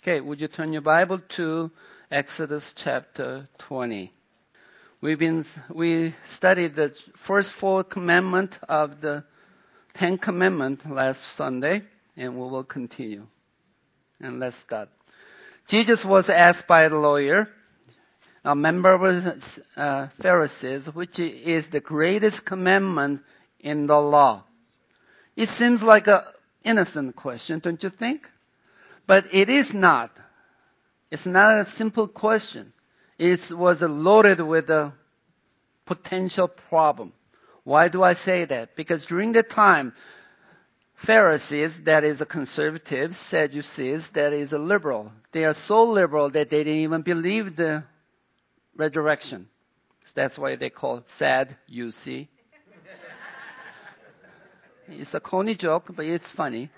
Okay, would you turn your Bible to Exodus chapter 20? We studied the first 4 commandments of the 10 commandments last Sunday, and we will continue. And let's start. Jesus was asked by the lawyer, a member of the Pharisees, which is the greatest commandment in the law. It seems like an innocent question, don't you think? But it is not. It's not a simple question. It was loaded with a potential problem. Why do I say that? Because during the time, Pharisees, that is a conservative, Sadducees, that is a liberal. They are so liberal that they didn't even believe the resurrection. That's why they call it sad, you see. It's a corny joke, but it's funny.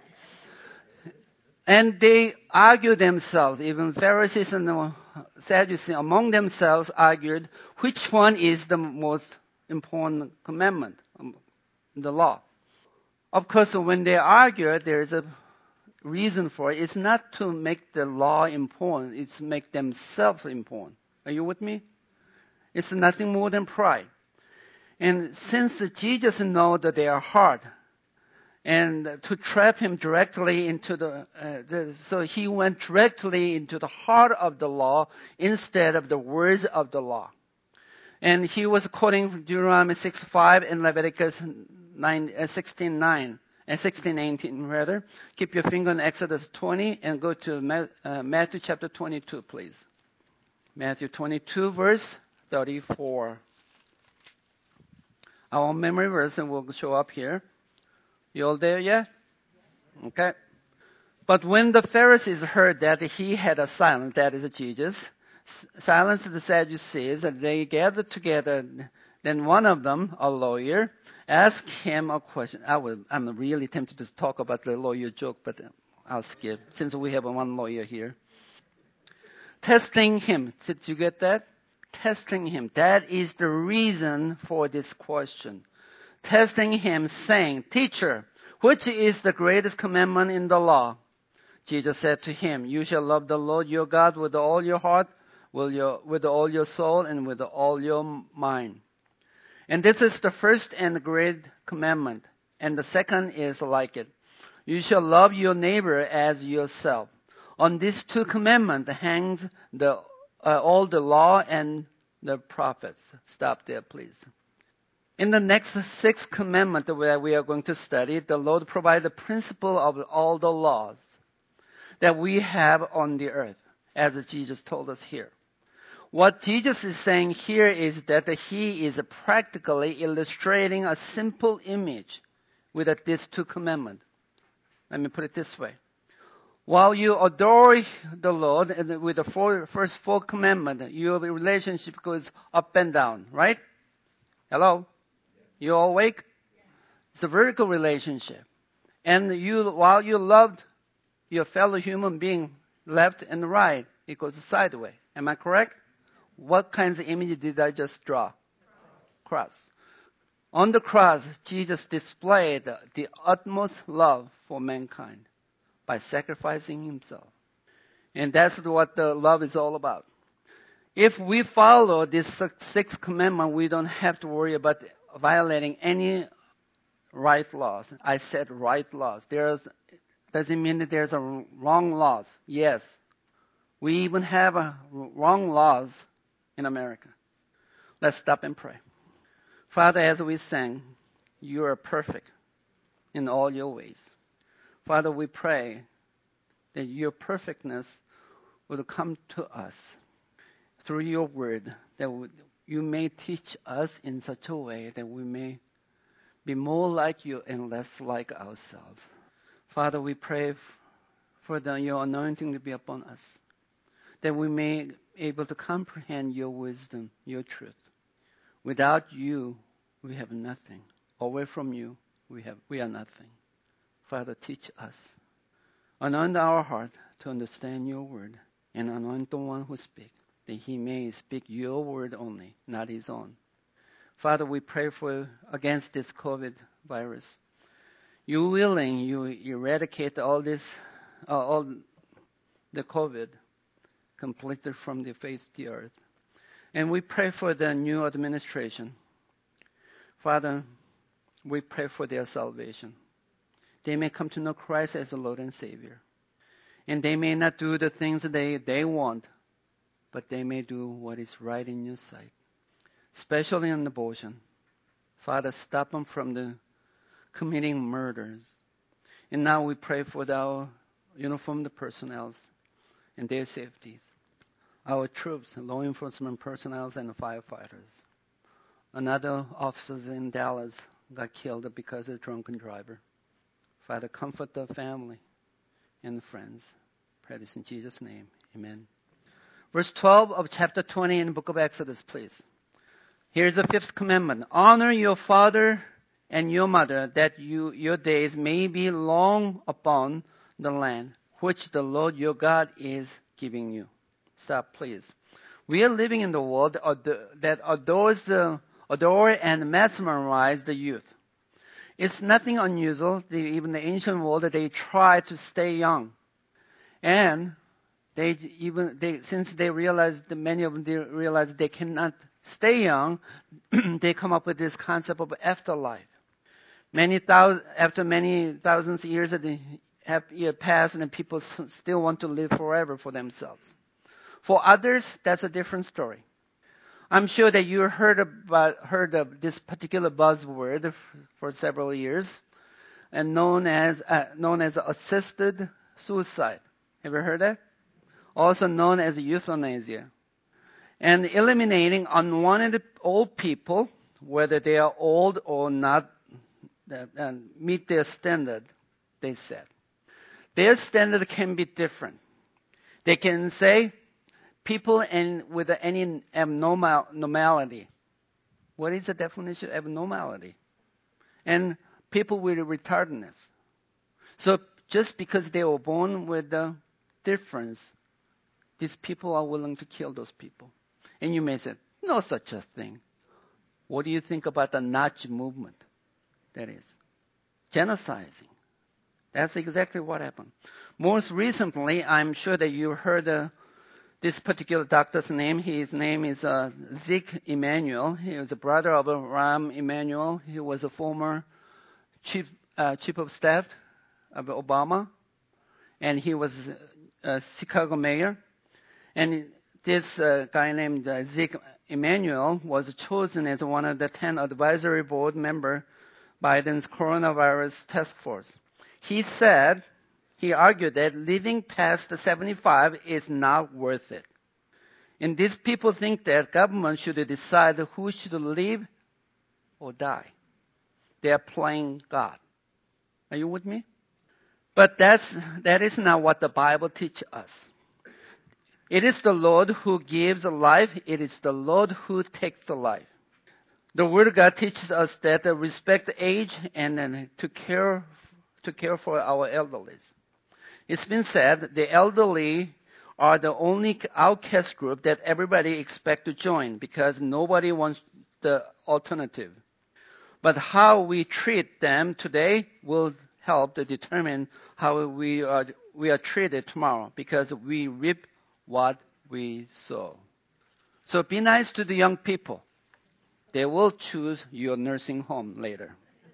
And they argue themselves, even Pharisees and Sadducees among themselves argued which one is the most important commandment in the law. Of course, when they argue, there's a reason for it. It's not to make the law important, it's to make themselves important. Are you with me? It's nothing more than pride. And since Jesus knows that their heart, and to trap him directly into so he went directly into the heart of the law instead of the words of the law. And he was quoting from Deuteronomy 6:5 and Leviticus 16:18 rather. Keep your finger on Exodus 20 and go to Matthew chapter 22, please. Matthew 22, verse 34. Our memory verse will show up here. You all there yet? Okay. But when the Pharisees heard that he had silenced, that is Jesus, silenced the Sadducees, and they gathered together, then one of them, a lawyer, asked him a question. I'm really tempted to talk about the lawyer joke, but I'll skip, since we have one lawyer here. Testing him. Did you get that? Testing him. That is the reason for this question. Testing him, saying, "Teacher, which is the greatest commandment in the law?" Jesus said to him, "You shall love the Lord your God with all your heart, with all your soul, and with all your mind. And this is the first and great commandment. And the second is like it. You shall love your neighbor as yourself. On these 2 commandments hangs all the law and the prophets." Stop there, please. In the next 6 commandments that we are going to study, the Lord provides the principle of all the laws that we have on the earth, as Jesus told us here. What Jesus is saying here is that he is practically illustrating a simple image with these 2 commandments. Let me put it this way. While you adore the Lord and with the first 4 commandments, your relationship goes up and down, right? Hello? You all awake? It's a vertical relationship. And while you loved your fellow human being left and right, it goes sideways. Am I correct? What kinds of image did I just draw? Cross. On the cross, Jesus displayed the utmost love for mankind by sacrificing himself. And that's what the love is all about. If we follow this 6 commandment, we don't have to worry about violating any right laws. I said right laws. Doesn't mean that there's a wrong laws. Yes. We even have wrong laws in America. Let's stop and pray. Father, as we sang, you are perfect in all your ways. Father, we pray that your perfectness will come to us through your word, that you may teach us in such a way that we may be more like you and less like ourselves. Father, we pray for your anointing to be upon us, that we may be able to comprehend your wisdom, your truth. Without you, we have nothing. Away from you, we are nothing. Father, teach us. Anoint our heart to understand your word, and anoint the one who speaks, that he may speak your word only, not his own. Father, we pray against this COVID virus. You willing, you eradicate all the COVID completely from the face of the earth. And we pray for the new administration. Father, we pray for their salvation. They may come to know Christ as the Lord and Savior. And they may not do the things they want, but they may do what is right in your sight, especially in abortion. Father, stop them from committing murders. And now we pray for our uniformed personnel and their safeties, our troops, law enforcement personnel, and firefighters. Another officer in Dallas got killed because of a drunken driver. Father, comfort the family and friends. Pray this in Jesus' name. Amen. Verse 12 of chapter 20 in the book of Exodus, please. Here's the fifth commandment. Honor your father and your mother, that your days may be long upon the land, which the Lord your God is giving you. Stop, please. We are living in the world that adore and mesmerize the youth. It's nothing unusual. Even the ancient world, they try to stay young. And since they realized, many of them realized they cannot stay young, they come up with this concept of afterlife. After many thousands of years have passed, and people still want to live forever for themselves. For others, that's a different story. I'm sure that you heard of this particular buzzword for several years, and known as assisted suicide. Have you heard that? Also known as euthanasia. And eliminating unwanted old people, whether they are old or not, and meet their standard, they said. Their standard can be different. They can say people with any abnormality. What is the definition of abnormality? And people with retardedness. So just because they were born with a difference, these people are willing to kill those people. And you may say, no such a thing. What do you think about the Nazi movement? That is genociding. That's exactly what happened. Most recently, I'm sure that you heard this particular doctor's name. His name is Zeke Emanuel. He was a brother of Rahm Emanuel. He was a former chief of staff of Obama, and he was a Chicago mayor. And this guy named Zeke Emanuel was chosen as one of the 10 advisory board members Biden's coronavirus task force. He argued that living past 75 is not worth it. And these people think that government should decide who should live or die. They are playing God. Are you with me? But that is not what the Bible teaches us. It is the Lord who gives life. It is the Lord who takes the life. The Word of God teaches us that to respect age and then to care for our elderly. It's been said the elderly are the only outcast group that everybody expects to join because nobody wants the alternative. But how we treat them today will help to determine how we are treated tomorrow, because we reap what we sow. So be nice to the young people. They will choose your nursing home later.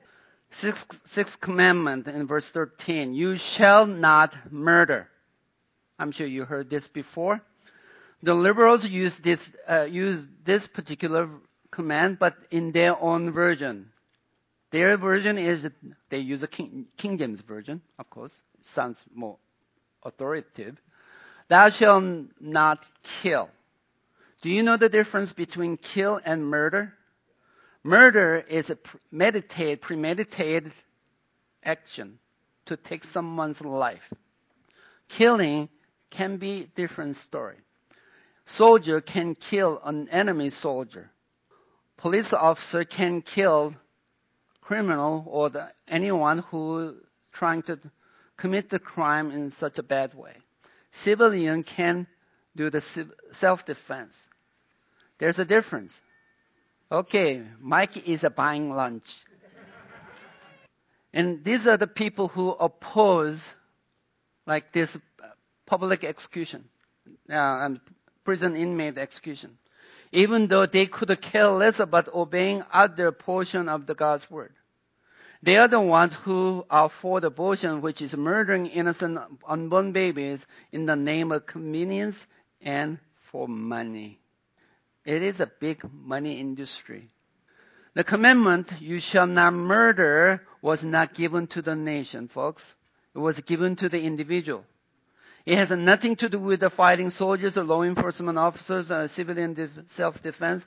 Sixth commandment in verse 13, you shall not murder. I'm sure you heard this before. The liberals use this particular command, but in their own version. Their version is, they use a King James version, of course. It sounds more authoritative. Thou shalt not kill. Do you know the difference between kill and murder? Murder is a premeditated action to take someone's life. Killing can be a different story. Soldier can kill an enemy soldier. Police officer can kill criminal or anyone who trying to commit the crime in such a bad way. Civilian can do the self-defense. There's a difference. Okay, Mike is buying lunch. And these are the people who oppose like this public execution, and prison inmate execution, even though they could care less about obeying other portion of the God's word. They are the ones who are for the abortion, which is murdering innocent unborn babies in the name of convenience and for money. It is a big money industry. The commandment, you shall not murder, was not given to the nation, folks. It was given to the individual. It has nothing to do with the fighting soldiers or law enforcement officers or civilian self-defense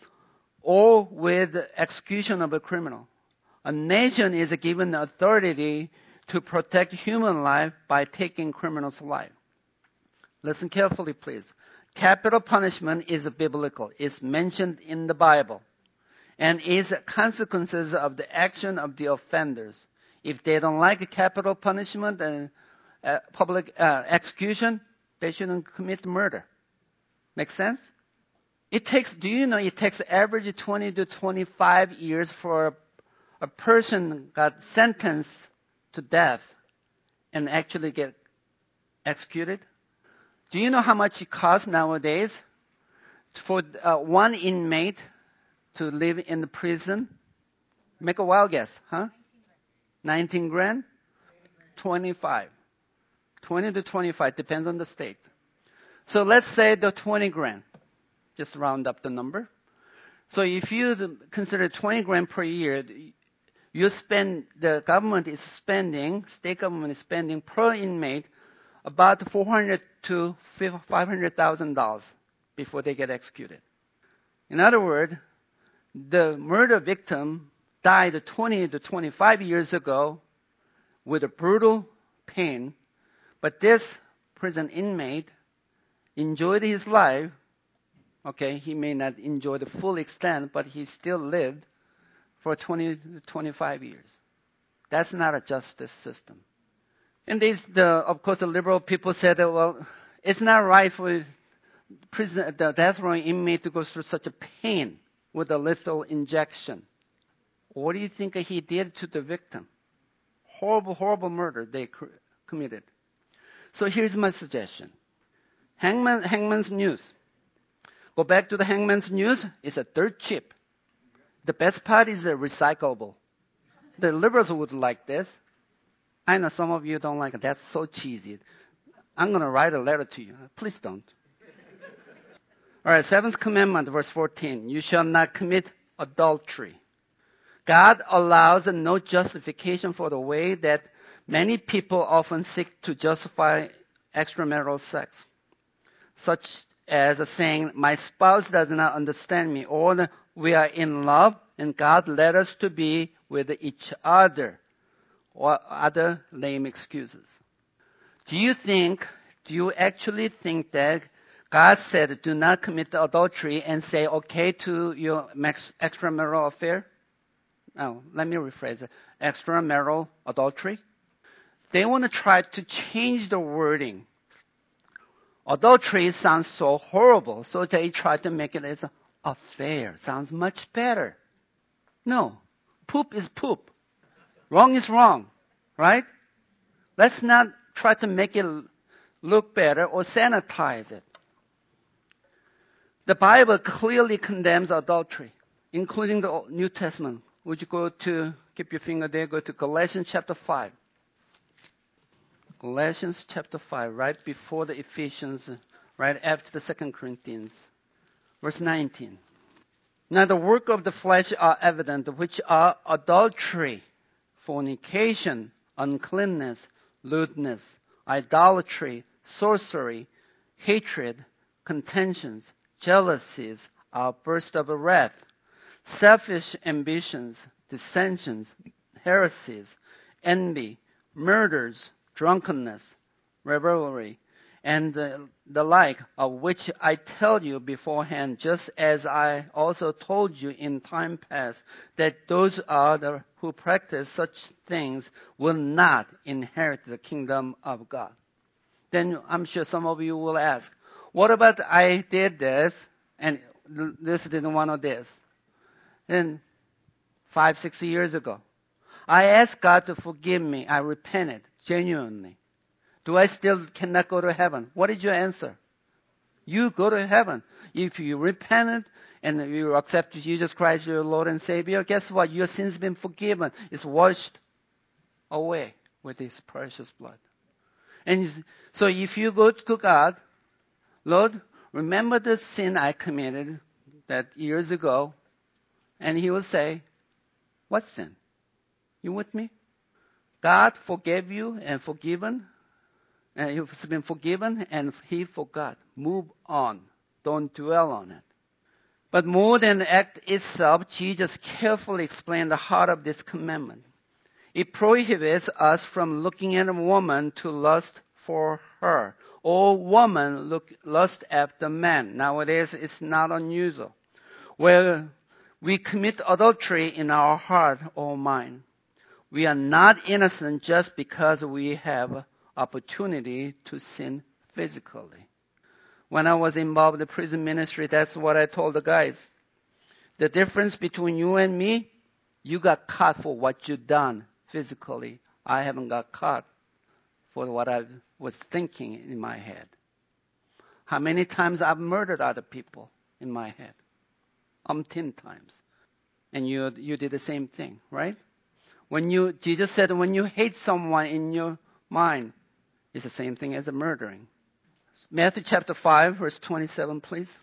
or with the execution of a criminal. A nation is given authority to protect human life by taking criminals' life. Listen carefully, please. Capital punishment is biblical. It's mentioned in the Bible and is consequences of the action of the offenders. If they don't like capital punishment and public execution, they shouldn't commit murder. Make sense? It takes average 20 to 25 years for a person got sentenced to death and actually get executed? Do you know how much it costs nowadays for one inmate to live in the prison? Make a wild guess, huh? 19 grand? 25. 20 to 25, depends on the state. So let's say the 20 grand. Just round up the number. So if you consider 20 grand per year, the government is spending, state government is spending per inmate about $400,000 to $500,000 before they get executed. In other words, the murder victim died 20 to 25 years ago with a brutal pain, but this prison inmate enjoyed his life. Okay, he may not enjoy the full extent, but he still lived for 20 to 25 years. That's not a justice system. And of course, the liberal people said, well, it's not right for the death row inmate to go through such a pain with a lethal injection. What do you think he did to the victim? Horrible, horrible murder they committed. So here's my suggestion. Hangman's News. Go back to the Hangman's News. It's a dirt cheap. The best part is recyclable. The liberals would like this. I know some of you don't like it. That's so cheesy. I'm going to write a letter to you. Please don't. All right, 7th commandment, verse 14. You shall not commit adultery. God allows no justification for the way that many people often seek to justify extramarital sex, such as saying, my spouse does not understand me, or we are in love and God led us to be with each other, or other lame excuses. Do you actually think that God said do not commit adultery and say okay to your extramarital affair? No, let me rephrase it. Extramarital adultery. They want to try to change the wording. Adultery sounds so horrible, so they try to make it as an affair. Sounds much better. No, poop is poop. Wrong is wrong, right? Let's not try to make it look better or sanitize it. The Bible clearly condemns adultery, including the New Testament. Would you keep your finger there, go to Galatians chapter 5. Galatians chapter 5, right before the Ephesians, right after the 2 Corinthians. Verse 19. Now the work of the flesh are evident, which are adultery, fornication, uncleanness, lewdness, idolatry, sorcery, hatred, contentions, jealousies, outbursts of wrath, selfish ambitions, dissensions, heresies, envy, murders, drunkenness, revelry, and the like, of which I tell you beforehand, just as I also told you in time past, that those who practice such things will not inherit the kingdom of God. Then I'm sure some of you will ask, what about I did this, and this didn't want to this? Then 5-6 years ago, I asked God to forgive me. I repented genuinely. Do I still cannot go to heaven? What is your answer? You go to heaven. If you repent and you accept Jesus Christ, your Lord and Savior, guess what? Your sins have been forgiven. It's washed away with His precious blood. And so if you go to God, Lord, remember the sin I committed that years ago, and He will say, what sin? You with me? God forgave you and forgiven, and you've been forgiven, and He forgot. Move on. Don't dwell on it. But more than the act itself, Jesus carefully explained the heart of this commandment. It prohibits us from looking at a woman to lust for her, or woman lust after man. Nowadays, it's not unusual. Where we commit adultery in our heart or mind. We are not innocent just because we have opportunity to sin physically. When I was involved in the prison ministry, that's what I told the guys. The difference between you and me, you got caught for what you done physically. I haven't got caught for what I was thinking in my head. How many times I've murdered other people in my head? Umpteen times. And you did the same thing, right? Jesus said when you hate someone in your mind, it's the same thing as a murdering. Matthew chapter 5, verse 27, please.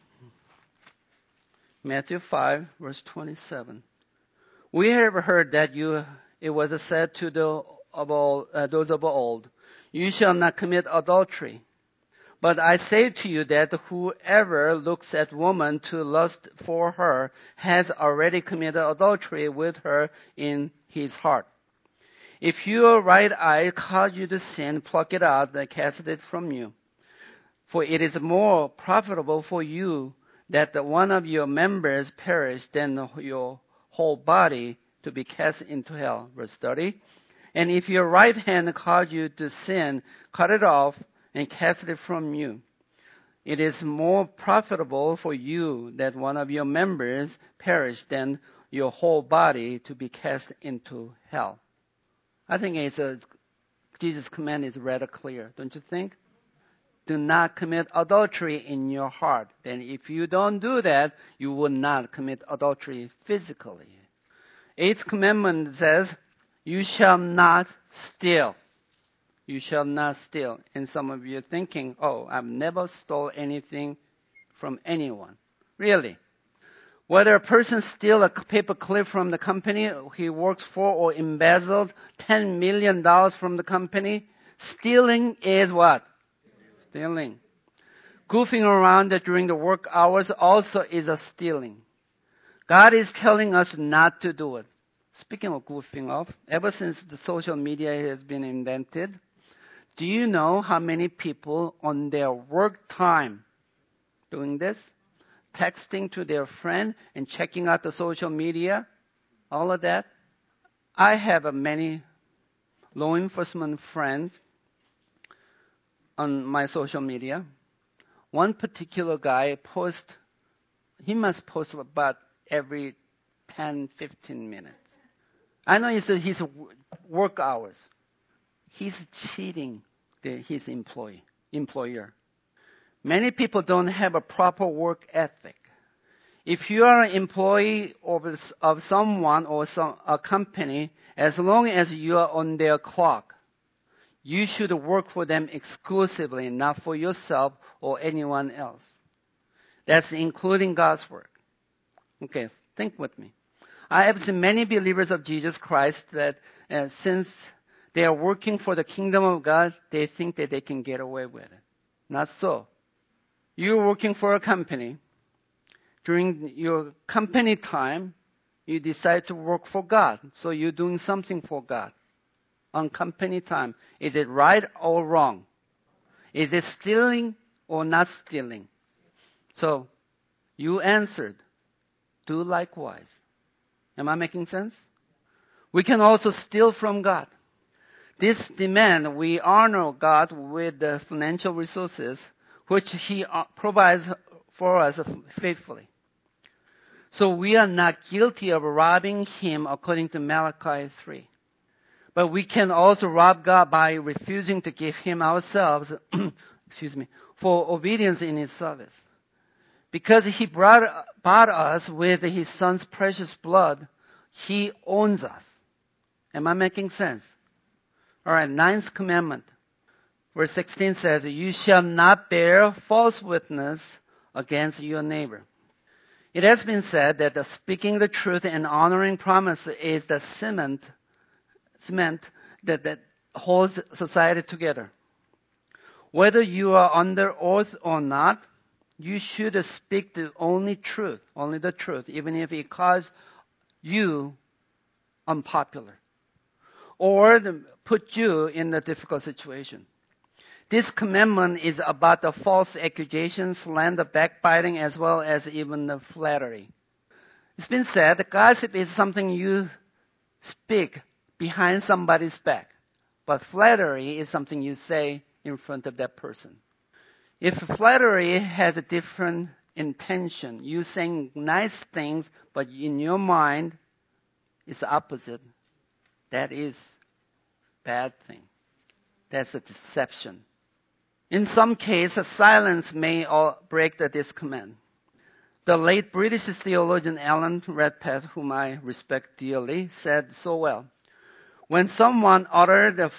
Matthew 5, verse 27. We have heard that it was said to those of old, you shall not commit adultery. But I say to you that whoever looks at woman to lust for her has already committed adultery with her in his heart. If your right eye cause you to sin, pluck it out and cast it from you. For it is more profitable for you that the one of your members perish than your whole body to be cast into hell. Verse 30. And if your right hand cause you to sin, cut it off and cast it from you. It is more profitable for you that one of your members perish than your whole body to be cast into hell. I think Jesus' command is rather clear, don't you think? Do not commit adultery in your heart. Then if you don't do that, you will not commit adultery physically. Eighth commandment says, you shall not steal. You shall not steal. And some of you are thinking, oh, I've never stole anything from anyone. Really? Whether a person steals a paper clip from the company he works for or embezzled $10 million from the company, stealing is what? Stealing. Goofing around during the work hours also is a stealing. God is telling us not to do it. Speaking of goofing off, ever since the social media has been invented, do you know how many people on their work time doing this? Texting to their friend and checking out the social media, all of that. I have many law enforcement friends on my social media. One particular guy he must post about every 10, 15 minutes. I know it's his work hours. He's cheating his employer. Many people don't have a proper work ethic. If you are an employee of someone or a company, as long as you are on their clock, you should work for them exclusively, not for yourself or anyone else. That's including God's work. Okay, think with me. I have seen many believers of Jesus Christ that since they are working for the kingdom of God, they think that they can get away with it. Not so. You're working for a company. During your company time, you decide to work for God. So you're doing something for God on company time. Is it right or wrong? Is it stealing or not stealing? So you answered, do likewise. Am I making sense? We can also steal from God. This demand, we honor God with the financial resources which He provides for us faithfully. So we are not guilty of robbing Him according to Malachi 3. But we can also rob God by refusing to give Him ourselves, for obedience in His service. Because He bought us with His Son's precious blood, He owns us. Am I making sense? All right, 9th commandment. Verse 16 says, you shall not bear false witness against your neighbor. It has been said that the speaking the truth and honoring promise is the cement that holds society together. Whether you are under oath or not, you should speak the only the truth, even if it causes you unpopular or put you in a difficult situation. This commandment is about the false accusations, slander, backbiting, as well as even the flattery. It's been said that gossip is something you speak behind somebody's back, but flattery is something you say in front of that person. If flattery has a different intention, you saying nice things, but in your mind it's opposite, that is bad thing. That's a deception. In some cases, silence may break this command. The late British theologian Alan Redpath, whom I respect dearly, said so well. When someone uttered a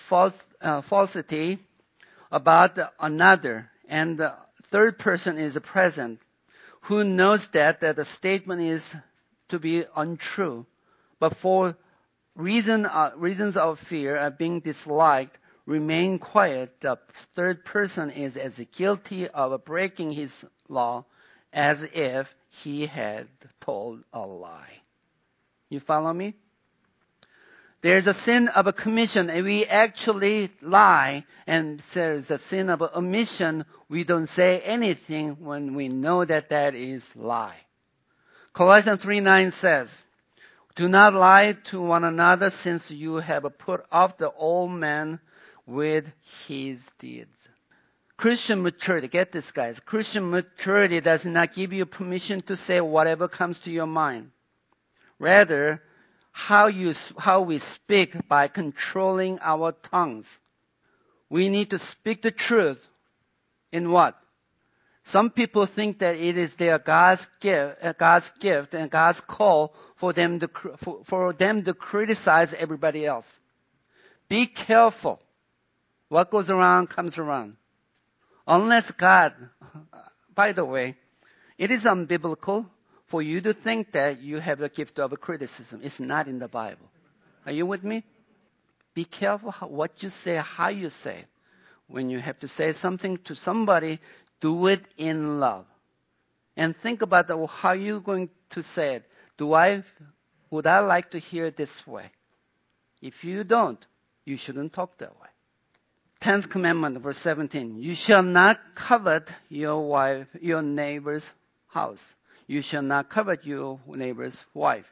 falsity about another and the third person is present, who knows that the statement is to be untrue, but for reasons of fear of being disliked, remain quiet, the third person is as guilty of breaking his law as if he had told a lie. You follow me? There's a sin of a commission, and we actually lie, and there's a sin of omission. We don't say anything when we know that is lie. Colossians 3:9 says, do not lie to one another, since you have put off the old man with his deeds. Christian maturity, get this guys, Christian maturity does not give you permission to say whatever comes to your mind. Rather, how we speak by controlling our tongues. We need to speak the truth in what? Some people think that it is their God's gift and God's call for them to criticize everybody else. Be careful. What goes around comes around. Unless God, by the way, it is unbiblical for you to think that you have a gift of criticism. It's not in the Bible. Are you with me? Be careful what you say, how you say it. When you have to say something to somebody, do it in love. And think about how you're going to say it. Would I like to hear it this way? If you don't, you shouldn't talk that way. 10th commandment, verse 17. You shall not covet your neighbor's house. You shall not covet your neighbor's wife.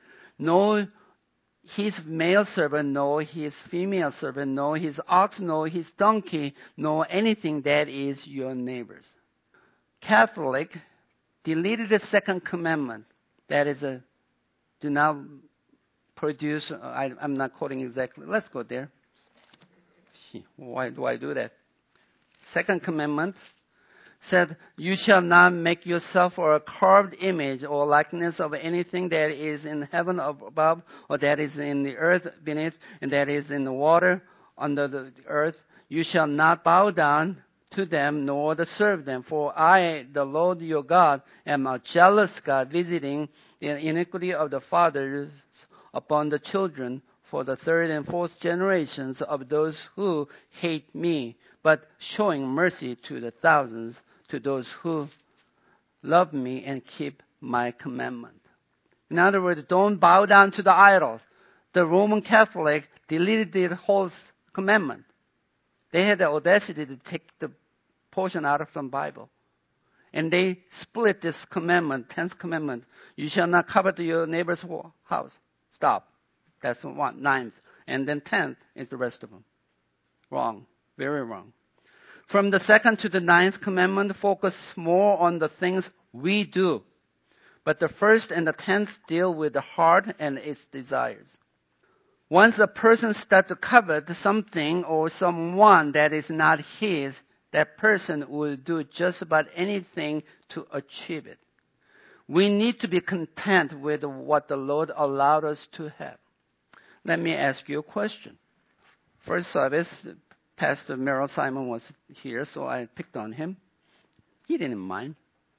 Nor his male servant, nor his female servant, nor his ox, nor his donkey, nor anything that is your neighbor's. Catholic deleted the 2nd commandment. That is do not produce, I'm not quoting exactly. Let's go there. Why do I do that? 2nd commandment said, you shall not make yourself or a carved image or likeness of anything that is in heaven above, or that is in the earth beneath, and that is in the water under the earth. You shall not bow down to them, nor to serve them. For I, the Lord your God, am a jealous God, visiting the iniquity of the fathers upon the children, for the 3rd and 4th generations of those who hate me, but showing mercy to the thousands, to those who love me and keep my commandment. In other words, don't bow down to the idols. The Roman Catholic deleted the whole commandment. They had the audacity to take the portion out of the Bible. And they split this commandment, 10th commandment. You shall not covet your neighbor's house. Stop. That's 9th. And then 10th is the rest of them. Wrong. Very wrong. From the 2nd to the 9th commandment focus more on the things we do. But the 1st and the 10th deal with the heart and its desires. Once a person starts to covet something or someone that is not his, that person will do just about anything to achieve it. We need to be content with what the Lord allowed us to have. Let me ask you a question. First service, Pastor Merrill Simon was here, so I picked on him. He didn't mind.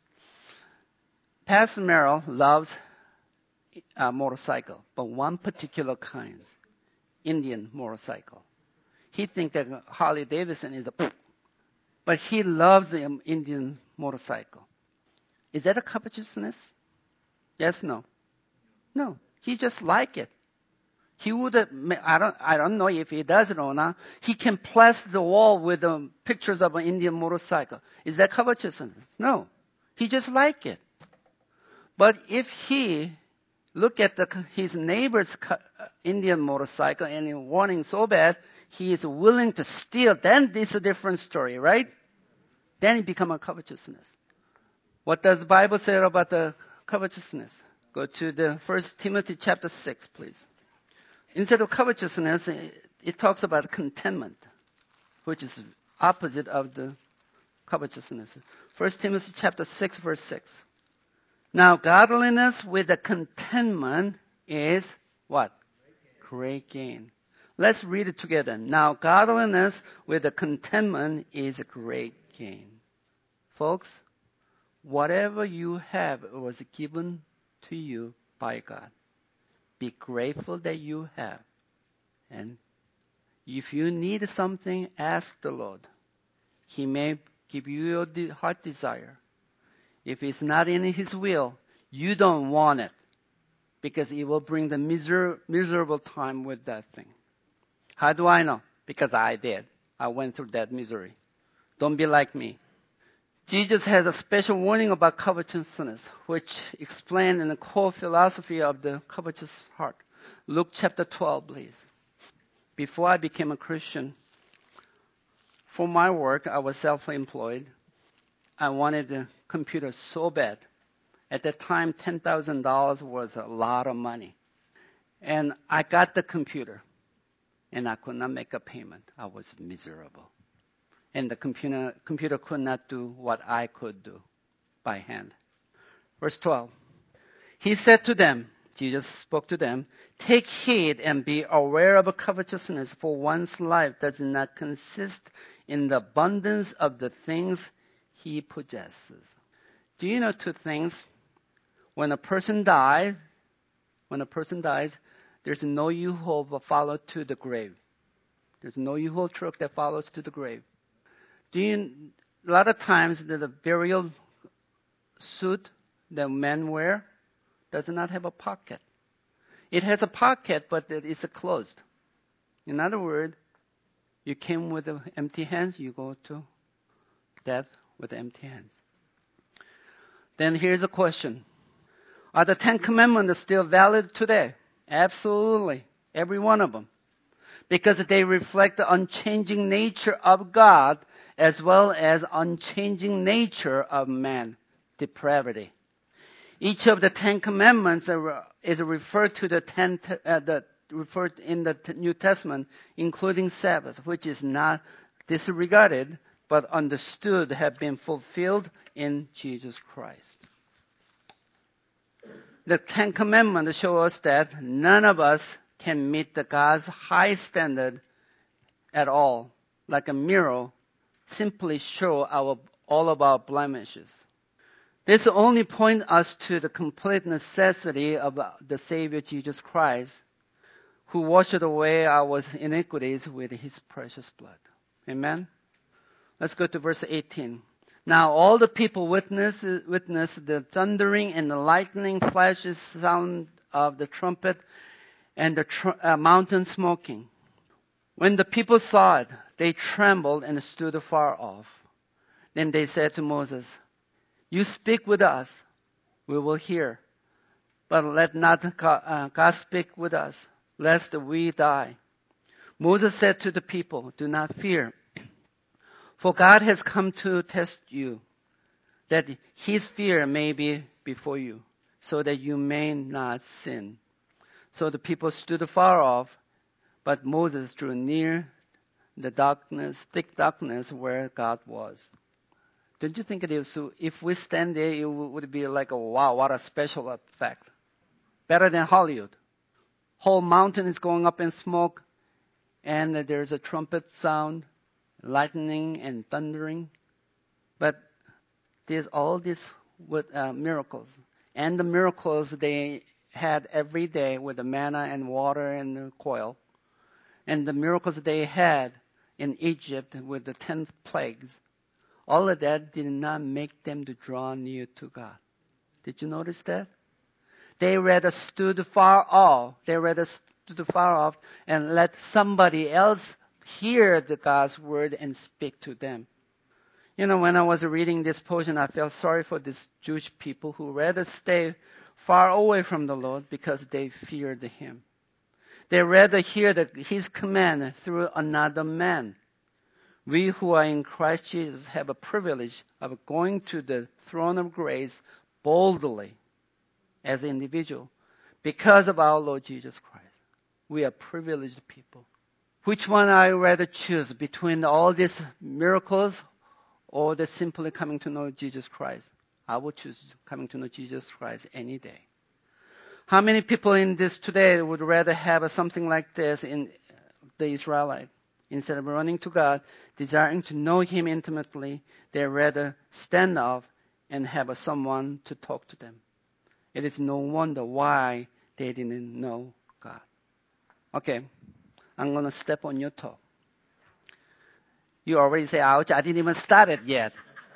Pastor Merrill loves a motorcycle, but one particular kind, Indian motorcycle. He thinks that Harley Davidson is but he loves the Indian motorcycle. Is that a covetousness? Yes, no? No. He just like it. He would, I don't know if he does it or not. He can plaster the wall with pictures of an Indian motorcycle. Is that covetousness? No. He just like it. But if he look at his neighbor's Indian motorcycle and wanting so bad, he is willing to steal, then it's a different story, right? Then it becomes a covetousness. What does the Bible say about the covetousness? Go to the 1 Timothy chapter 6, please. Instead of covetousness, it talks about contentment, which is opposite of the covetousness. 1 Timothy chapter 6, verse 6. Now, godliness with a contentment is what? Great gain. Let's read it together. Now, godliness with a contentment is a great gain. Folks, whatever you have was given to you by God. Be grateful that you have. And if you need something, ask the Lord. He may give you your heart desire. If it's not in His will, you don't want it because it will bring the miserable time with that thing. How do I know? Because I did. I went through that misery. Don't be like me. Jesus has a special warning about covetousness, which explained in the core philosophy of the covetous heart. Luke chapter 12, please. Before I became a Christian, for my work, I was self-employed. I wanted a computer so bad. At that time, $10,000 was a lot of money. And I got the computer, and I could not make a payment. I was miserable. And the computer could not do what I could do by hand. Verse 12. He said to them, Jesus spoke to them, take heed and be aware of covetousness, for one's life does not consist in the abundance of the things he possesses. Do you know two things? When a person dies, there's no U-Haul follow to the grave. There's no U-Haul truck that follows to the grave. A lot of times the burial suit that men wear does not have a pocket. It has a pocket, but it's closed. In other words, you came with empty hands, you go to death with empty hands. Then here's a question. Are the 10 Commandments still valid today? Absolutely. Every one of them. Because they reflect the unchanging nature of God as well as unchanging nature of man, depravity. Each of the 10 Commandments is referred to referred in the New Testament, including Sabbath, which is not disregarded but understood have been fulfilled in Jesus Christ. The 10 Commandments show us that none of us can meet God's high standard at all, like a mirror simply show all of our blemishes. This only points us to the complete necessity of the Savior Jesus Christ, who washed away our iniquities with His precious blood. Amen? Let's go to verse 18. Now all the people witnessed the thundering and the lightning flashes sound of the trumpet and the mountain smoking. When the people saw it, they trembled and stood afar off. Then they said to Moses, you speak with us, we will hear. But let not God speak with us, lest we die. Moses said to the people, do not fear, for God has come to test you, that His fear may be before you, so that you may not sin. So the people stood afar off, But Moses drew near the darkness, thick darkness where God was. Don't you think it is, so if we stand there, it would be like, a wow, what a special effect. Better than Hollywood. Whole mountain is going up in smoke, and there's a trumpet sound, lightning and thundering. But there's all these miracles. And the miracles they had every day with the manna and water and the quail. And the miracles they had in Egypt with the 10 plagues. All of that did not make them to draw near to God. Did you notice that? They rather stood far off. They rather stood far off and let somebody else hear the God's word and speak to them. You know, when I was reading this portion, I felt sorry for these Jewish people who rather stay far away from the Lord because they feared him. They rather hear his command through another man. We who are in Christ Jesus have a privilege of going to the throne of grace boldly as an individual because of our Lord Jesus Christ. We are privileged people. Which one I rather choose between all these miracles or the simply coming to know Jesus Christ? I would choose coming to know Jesus Christ any day. How many people in this today would rather have something like this in the Israelite? Instead of running to God, desiring to know him intimately, they rather stand off and have someone to talk to them. It is no wonder why they didn't know God. Okay, I'm going to step on your toe. You already say, ouch, I didn't even start it yet.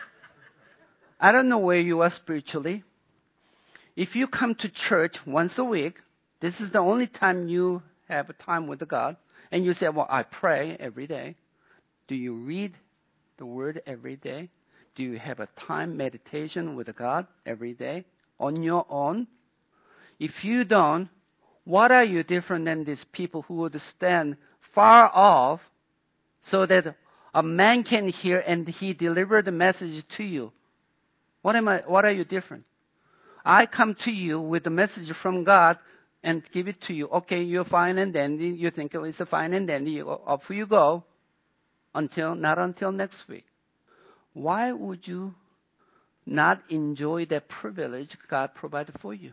I don't know where you are spiritually. If you come to church once a week, this is the only time you have time with God, and you say, well, I pray every day. Do you read the word every day? Do you have a time meditation with God every day on your own? If you don't, what are you different than these people who would stand far off so that a man can hear and he deliver the message to you? What are you different? I come to you with the message from God and give it to you. Okay, you're fine and dandy. You think it's a fine and dandy. Off you go. Not until next week. Why would you not enjoy that privilege God provided for you?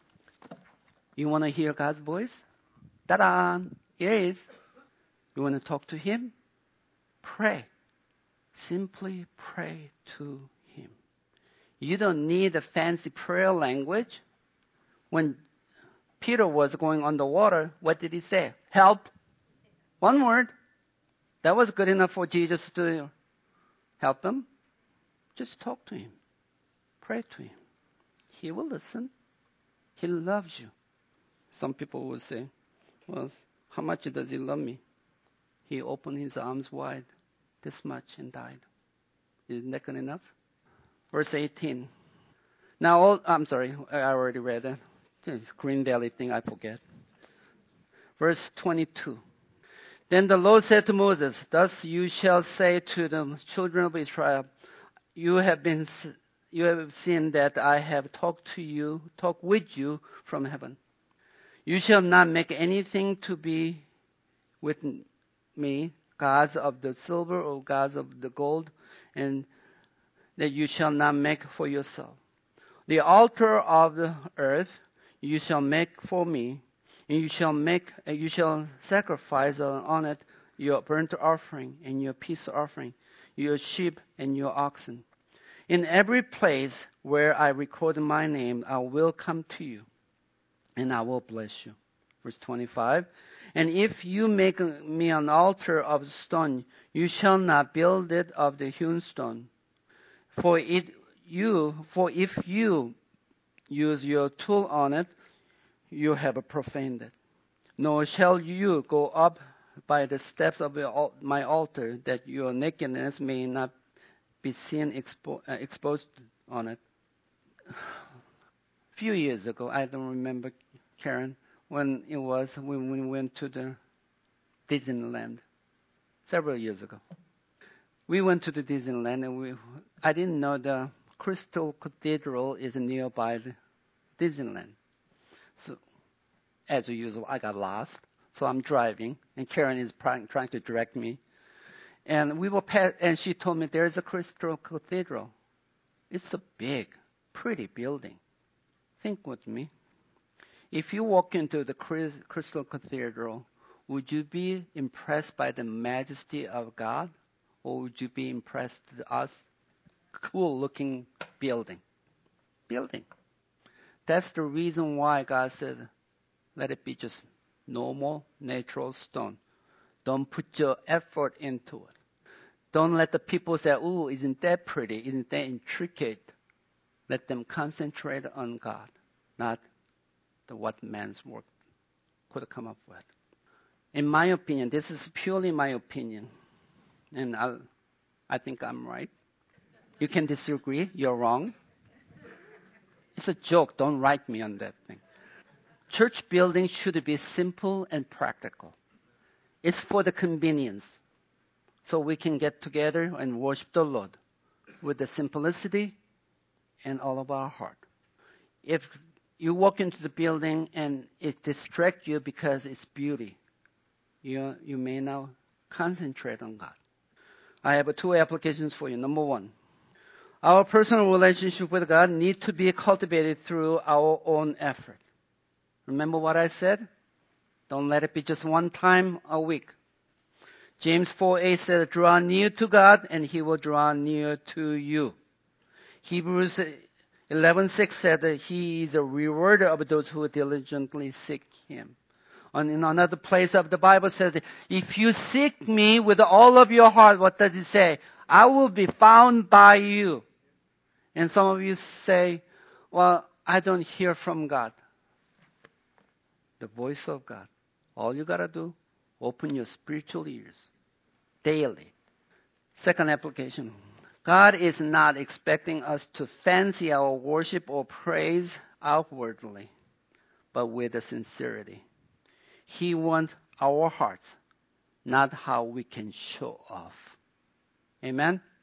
You want to hear God's voice? Ta-da! Here it is. You want to talk to him? Pray. Simply pray to him. You don't need a fancy prayer language. When Peter was going on the water, what did he say? Help. One word. That was good enough for Jesus to help him. Just talk to him. Pray to him. He will listen. He loves you. Some people will say, well, how much does he love me? He opened his arms wide, this much, and died. Isn't that good enough? Verse 18. Now, I'm sorry, I already read it. This Green Valley thing, I forget. Verse 22. Then the Lord said to Moses, thus you shall say to the children of Israel, you have seen that I have talked with you from heaven. You shall not make anything to be with me, gods of the silver or gods of the gold, and that you shall not make for yourself. The altar of the earth you shall make for me, and you shall sacrifice on it your burnt offering and your peace offering, your sheep and your oxen. In every place where I record my name, I will come to you, and I will bless you. Verse 25. And if you make me an altar of stone, you shall not build it of the hewn stone. For if you use your tool on it, you have profaned it. Nor shall you go up by the steps of my altar, that your nakedness may not be seen exposed on it. A few years ago, I don't remember, Karen, when we went to the Disneyland. Several years ago. We went to the Disneyland, and I didn't know the Crystal Cathedral is nearby the Disneyland. So, as usual, I got lost. So I'm driving, And Karen is trying to direct me. And and she told me there's a Crystal Cathedral. It's a big, pretty building. Think with me. If you walk into the Crystal Cathedral, would you be impressed by the majesty of God? Or would you be impressed with us? Cool looking building. That's the reason why God said, let it be just normal, natural stone. Don't put your effort into it. Don't let the people say, ooh, isn't that pretty? Isn't that intricate? Let them concentrate on God, not what man's work could come up with. In my opinion, this is purely my opinion, and I think I'm right. You can disagree. You're wrong. It's a joke. Don't write me on that thing. Church building should be simple and practical. It's for the convenience, so we can get together and worship the Lord with the simplicity and all of our heart. If you walk into the building and it distracts you because it's beauty, you may now concentrate on God. I have 2 applications for you. Number 1, our personal relationship with God needs to be cultivated through our own effort. Remember what I said? Don't let it be just one time a week. James 4:8 said, draw near to God and He will draw near to you. Hebrews 11:6 said that He is a rewarder of those who diligently seek Him. And in another place of the Bible says, that if you seek me with all of your heart, what does it say? I will be found by you. And some of you say, well, I don't hear from God. The voice of God. All you got to do, open your spiritual ears daily. Second application. God is not expecting us to fancy our worship or praise outwardly, but with a sincerity. He wants our hearts, not how we can show off. Amen?